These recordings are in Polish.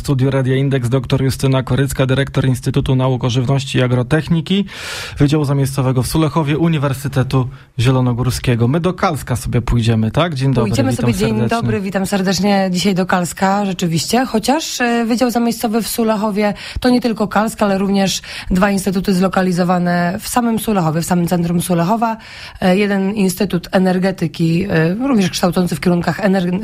studiu Radia Indeks dr Justyna Korycka, dyrektor Instytutu Nauk o Żywności i Agrotechniki, Wydziału Zamiejscowego w Sulechowie Uniwersytetu Zielonogórskiego. My do Kalska sobie pójdziemy, tak? Dzień dobry, Pójdziemy witam sobie, serdecznie. dzień dobry, witam serdecznie dzisiaj do Kalska, rzeczywiście, chociaż Wydział Zamiejscowy w Sulechowie to nie tylko Kalsk, ale również dwa instytuty zlokalizowane w samym Sulechowie, w samym centrum Sulechowa. Jeden Instytut Energetyki, również kształcący w kierunkach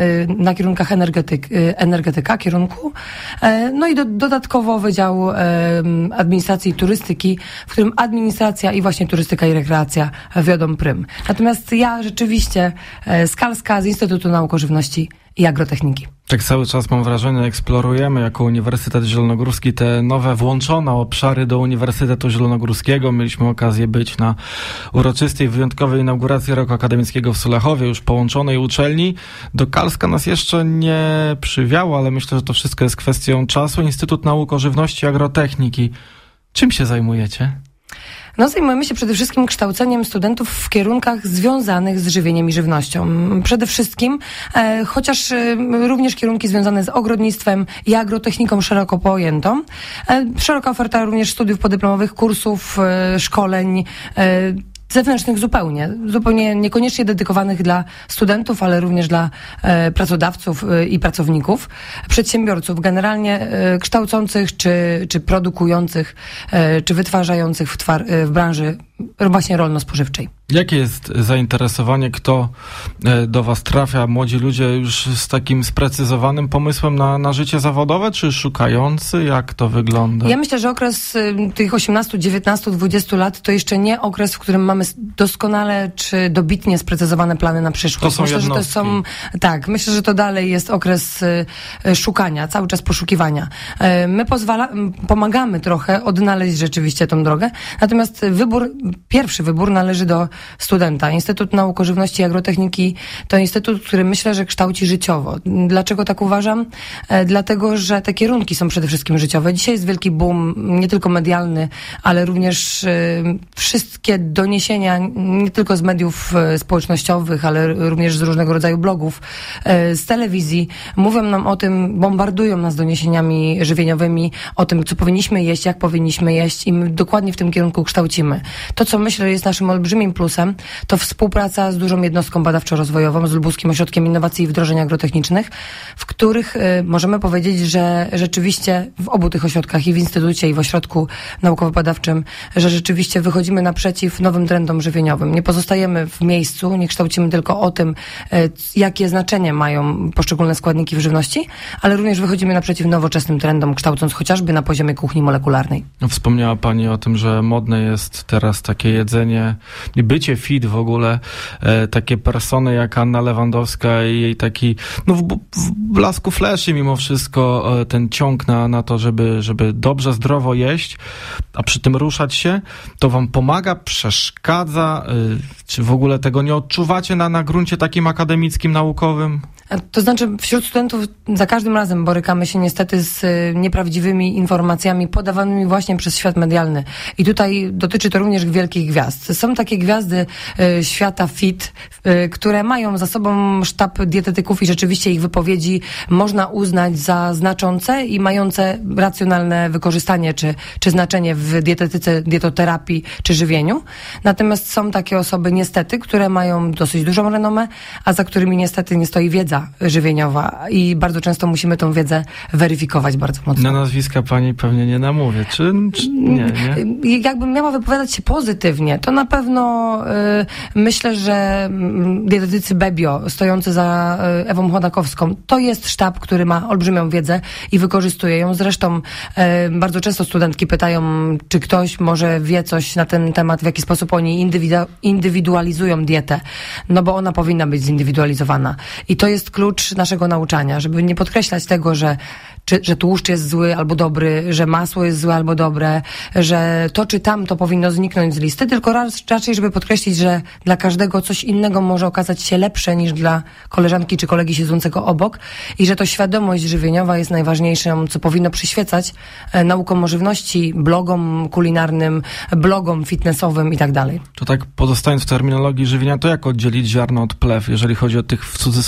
na kierunkach energetyka kierunku. No i dodatkowo Wydział Administracji i Turystyki, w którym administracja i właśnie turystyka i rekreacja wiodą prym. Natomiast ja rzeczywiście z Kalska, z Instytutu Nauk o Żywności i Agrotechniki. Tak cały czas mam wrażenie, eksplorujemy jako Uniwersytet Zielonogórski te nowe włączone obszary do Uniwersytetu Zielonogórskiego. Mieliśmy okazję być na uroczystej, wyjątkowej inauguracji roku akademickiego w Sulechowie, już połączonej uczelni. Do Kalska nas jeszcze nie przywiało, ale myślę, że to wszystko jest kwestią czasu. Instytut Nauk o Żywności i Agrotechniki. Czym się zajmujecie? No, zajmujemy się przede wszystkim kształceniem studentów w kierunkach związanych z żywieniem i żywnością. Przede wszystkim, chociaż również kierunki związane z ogrodnictwem i agrotechniką szeroko pojętą. Szeroka oferta również studiów podyplomowych, kursów, szkoleń, zewnętrznych zupełnie niekoniecznie dedykowanych dla studentów, ale również dla pracodawców i pracowników, przedsiębiorców, generalnie kształcących, czy produkujących, czy wytwarzających w branży właśnie rolno-spożywczej. Jakie jest zainteresowanie? Kto do was trafia? Młodzi ludzie już z takim sprecyzowanym pomysłem na życie zawodowe, czy szukający? Jak to wygląda? Ja myślę, że okres tych 18, 19, 20 lat to jeszcze nie okres, w którym mamy doskonale czy dobitnie sprecyzowane plany na przyszłość. To są jednostki. Myślę, że to dalej jest okres szukania, cały czas poszukiwania. My pomagamy trochę odnaleźć rzeczywiście tą drogę, natomiast pierwszy wybór należy do studenta. Instytut Nauk o Żywności i Agrotechniki to instytut, który myślę, że kształci życiowo. Dlaczego tak uważam? Dlatego, że te kierunki są przede wszystkim życiowe. Dzisiaj jest wielki boom, nie tylko medialny, ale również wszystkie doniesienia, nie tylko z mediów społecznościowych, ale również z różnego rodzaju blogów, z telewizji, mówią nam o tym, bombardują nas doniesieniami żywieniowymi, o tym, co powinniśmy jeść, jak powinniśmy jeść i my dokładnie w tym kierunku kształcimy. To, co myślę jest naszym olbrzymim plusem, to współpraca z dużą jednostką badawczo-rozwojową, z Lubuskim Ośrodkiem Innowacji i Wdrożeń Agrotechnicznych, w których możemy powiedzieć, że rzeczywiście w obu tych ośrodkach, i w Instytucie, i w Ośrodku Naukowo-Badawczym, że rzeczywiście wychodzimy naprzeciw nowym trendom żywieniowym. Nie pozostajemy w miejscu, nie kształcimy tylko o tym, jakie znaczenie mają poszczególne składniki w żywności, ale również wychodzimy naprzeciw nowoczesnym trendom, kształcąc chociażby na poziomie kuchni molekularnej. Wspomniała Pani o tym, że modne jest teraz takie jedzenie i bycie fit w ogóle, takie persony jak Anna Lewandowska i jej taki, w blasku fleszy mimo wszystko, ten ciąg na to, żeby dobrze, zdrowo jeść, a przy tym ruszać się, to wam pomaga, przeszkadza, czy w ogóle tego nie odczuwacie na gruncie takim akademickim, naukowym? To znaczy, wśród studentów za każdym razem borykamy się niestety z nieprawdziwymi informacjami podawanymi właśnie przez świat medialny. I tutaj dotyczy to również wielkich gwiazd. Są takie gwiazdy świata fit, które mają za sobą sztab dietetyków i rzeczywiście ich wypowiedzi można uznać za znaczące i mające racjonalne wykorzystanie czy znaczenie w dietetyce, dietoterapii czy żywieniu. Natomiast są takie osoby niestety, które mają dosyć dużą renomę, a za którymi niestety nie stoi wiedza żywieniowa i bardzo często musimy tą wiedzę weryfikować bardzo mocno. Na nazwiska pani pewnie nie namówię, czy nie? Jakbym miała wypowiadać się pozytywnie, to na pewno myślę, że dietetycy Bebio, stojący za Ewą Chodakowską, to jest sztab, który ma olbrzymią wiedzę i wykorzystuje ją. Zresztą bardzo często studentki pytają, czy ktoś może wie coś na ten temat, w jaki sposób oni indywidualizują dietę, no bo ona powinna być zindywidualizowana. I to jest klucz naszego nauczania, żeby nie podkreślać tego, że tłuszcz jest zły albo dobry, że masło jest złe albo dobre, że to czy tamto powinno zniknąć z listy, tylko raczej, żeby podkreślić, że dla każdego coś innego może okazać się lepsze niż dla koleżanki czy kolegi siedzącego obok i że to świadomość żywieniowa jest najważniejszą, co powinno przyświecać naukom o żywności, blogom kulinarnym, blogom fitnessowym i tak dalej. To tak pozostając w terminologii żywienia, to jak oddzielić ziarno od plew, jeżeli chodzi o tych w cudzysłowie doradców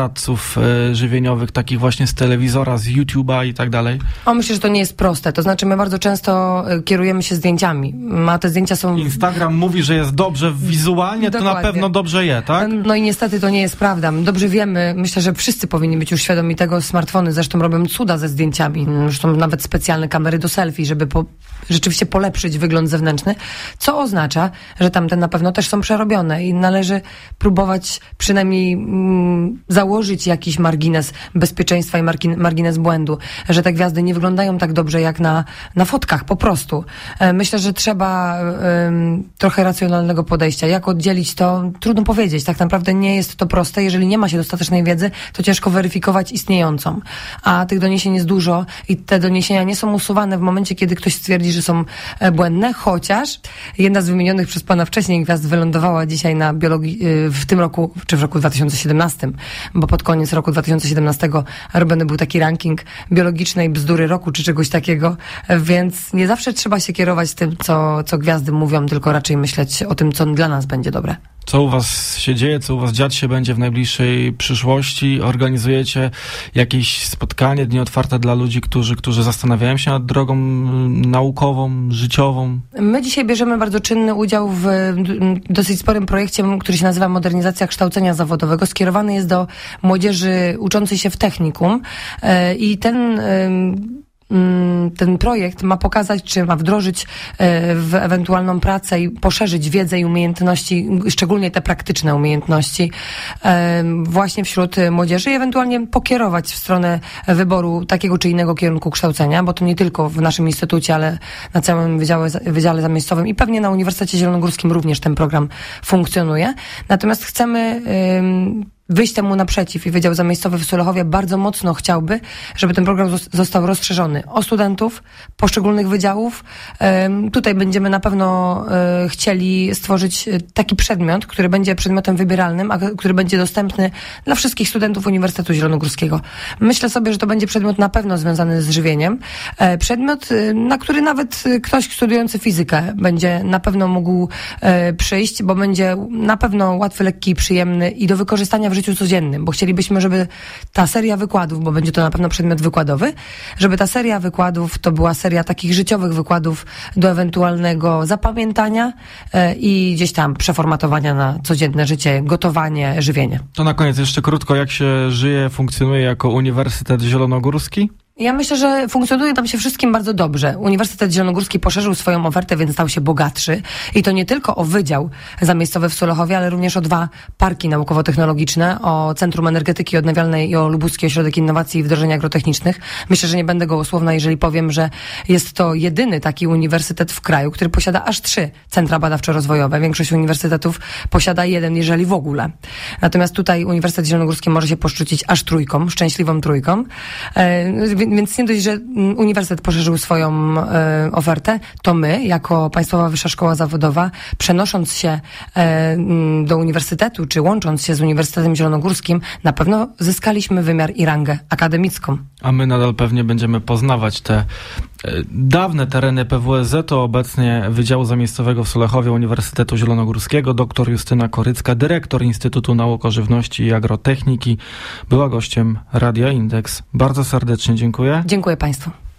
doradców żywieniowych, takich właśnie z telewizora, z YouTube'a i tak dalej? Myślę, że to nie jest proste. To znaczy my bardzo często kierujemy się zdjęciami. A te zdjęcia są... Instagram mówi, że jest dobrze wizualnie, to na pewno dobrze je, tak? No i niestety to nie jest prawda. Dobrze wiemy, myślę, że wszyscy powinni być już świadomi tego. Smartfony zresztą robią cuda ze zdjęciami. Zresztą nawet specjalne kamery do selfie, żeby rzeczywiście polepszyć wygląd zewnętrzny, co oznacza, że tamte na pewno też są przerobione i należy próbować przynajmniej założyć jakiś margines bezpieczeństwa i margines błędu, że te gwiazdy nie wyglądają tak dobrze jak na fotkach, po prostu. Myślę, że trzeba trochę racjonalnego podejścia. Jak oddzielić to? Trudno powiedzieć. Tak naprawdę nie jest to proste. Jeżeli nie ma się dostatecznej wiedzy, to ciężko weryfikować istniejącą. A tych doniesień jest dużo i te doniesienia nie są usuwane w momencie, kiedy ktoś stwierdzi, że są błędne, chociaż jedna z wymienionych przez pana wcześniej gwiazd wylądowała dzisiaj na biologii w tym roku, czy w roku 2017, bo pod koniec roku 2017 robiony był taki ranking biologicznej bzdury roku, czy czegoś takiego, więc nie zawsze trzeba się kierować tym, co gwiazdy mówią, tylko raczej myśleć o tym, co dla nas będzie dobre. Co u was się dzieje, co u was dziać się będzie w najbliższej przyszłości? Organizujecie jakieś spotkanie, dni otwarte dla ludzi, którzy zastanawiają się nad drogą naukową, życiową? My dzisiaj bierzemy bardzo czynny udział w dosyć sporym projekcie, który się nazywa Modernizacja Kształcenia Zawodowego. Skierowany jest do młodzieży uczącej się w technikum i ten projekt ma pokazać, czy ma wdrożyć w ewentualną pracę i poszerzyć wiedzę i umiejętności, szczególnie te praktyczne umiejętności właśnie wśród młodzieży i ewentualnie pokierować w stronę wyboru takiego czy innego kierunku kształcenia, bo to nie tylko w naszym instytucie, ale na całym Wydziale Zamiejscowym i pewnie na Uniwersytecie Zielonogórskim również ten program funkcjonuje. Natomiast chcemy wyjść temu naprzeciw i Wydział Zamiejscowy w Sulechowie bardzo mocno chciałby, żeby ten program został rozszerzony o studentów poszczególnych wydziałów. Tutaj będziemy na pewno chcieli stworzyć taki przedmiot, który będzie przedmiotem wybieralnym, a który będzie dostępny dla wszystkich studentów Uniwersytetu Zielonogórskiego. Myślę sobie, że to będzie przedmiot na pewno związany z żywieniem. Przedmiot, na który nawet ktoś studiujący fizykę będzie na pewno mógł przyjść, bo będzie na pewno łatwy, lekki i przyjemny i do wykorzystania w życiu codziennym, bo chcielibyśmy, żeby ta seria wykładów, bo będzie to na pewno przedmiot wykładowy, żeby ta seria wykładów to była seria takich życiowych wykładów do ewentualnego zapamiętania i gdzieś tam przeformatowania na codzienne życie, gotowanie, żywienie. To na koniec jeszcze krótko, jak się żyje, funkcjonuje jako Uniwersytet Zielonogórski? Ja myślę, że funkcjonuje nam się wszystkim bardzo dobrze. Uniwersytet Zielonogórski poszerzył swoją ofertę, więc stał się bogatszy. I to nie tylko o Wydział Zamiejscowy w Sulechowie, ale również o 2 parki naukowo-technologiczne, o Centrum Energetyki Odnawialnej i o Lubuski Ośrodek Innowacji i Wdrożeń Agrotechnicznych. Myślę, że nie będę gołosłowna, jeżeli powiem, że jest to jedyny taki uniwersytet w kraju, który posiada aż 3 centra badawczo-rozwojowe. Większość uniwersytetów posiada 1, jeżeli w ogóle. Natomiast tutaj Uniwersytet Zielonogórski może się poszczycić aż 3, szczęśliwą 3. Więc nie dość, że uniwersytet poszerzył swoją ofertę, to my, jako Państwowa Wyższa Szkoła Zawodowa, przenosząc się do uniwersytetu, czy łącząc się z Uniwersytetem Zielonogórskim, na pewno zyskaliśmy wymiar i rangę akademicką. A my nadal pewnie będziemy poznawać te dawne tereny PWSZ-u, obecnie Wydziału Zamiejscowego w Sulechowie Uniwersytetu Zielonogórskiego. Dr Justyna Korycka, dyrektor Instytutu Nauk o Żywności i Agrotechniki, była gościem Radia Indeks. Bardzo serdecznie dziękuję. Dziękuję Państwu.